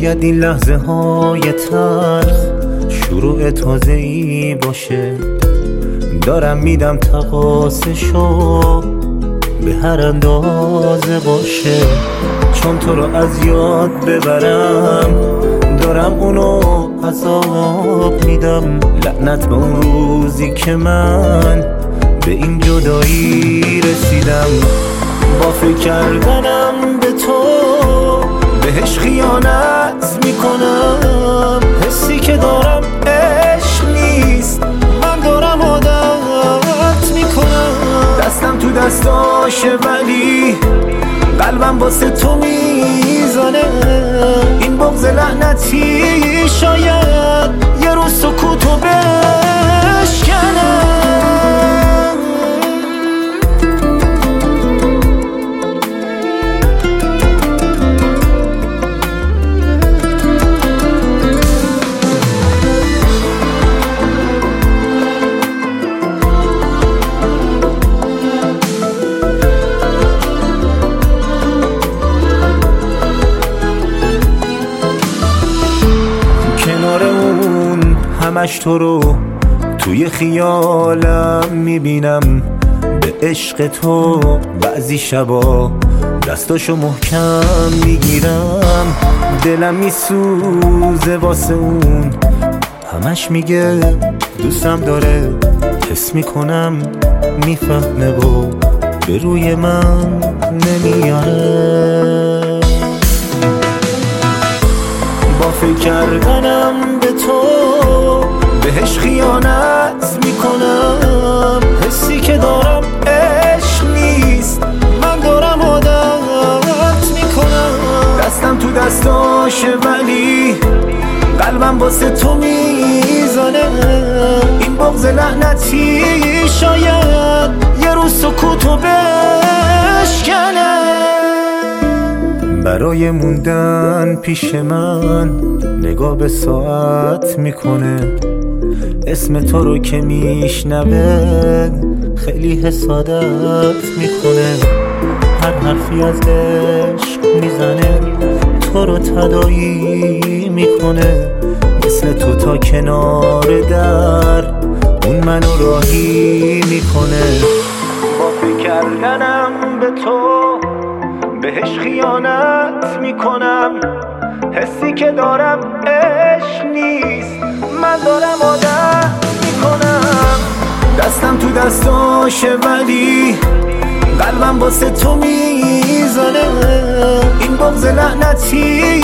شاید این لحظه های تلخ شروع تازه‌ای باشه. دارم میدم تقاصشو به هر اندازه باشه، چون تو رو از یاد ببرم دارم اونو عذاب میدم. لعنت به اون روزی که من به این جدایی رسیدم. با فکر کردنم به تو بهش خیانت میکنم. حسی که دارم عشق نیست، من دارم عادت میکنم. دستم تو دستاشه ولی قلبم واسه تو میزنه. این بغض لعنتی شاید یه روز سکوتو بشکنه. همش تو رو توی خیالم میبینم. به عشق تو بعضی شبا دستاشو محکم میگیرم. دلم میسوزه واسه اون، همش میگه دوستم داره. حس میکنم میفهمه و به روی من نمیاره. با فکر کردنم به تو بهش خیانت میکنم. حسی که دارم عشق نیست، من دارم عادت میکنم. دستم تو دستاشه ولی قلبم واسه تو میزنه. این بغض لعنتی شاید یه روز سکوتو بشکنه. برای موندن پیش من نگاه به ساعت میکنه. اسم تو رو که میشنوه خیلی حسادت میکنه. هر حرفی از عشق میزنه، تو رو تداعی میکنه. مثل تو تا کنار در اون منو راهی میکنه. با فکر کردنم به تو بهش خیانت میکنم. حسی که دارم عشق نیست، من دارم عادت میکنم. دستم تو دستاشه ولی قلبم واسه تو میزنه. این بغض لعنتی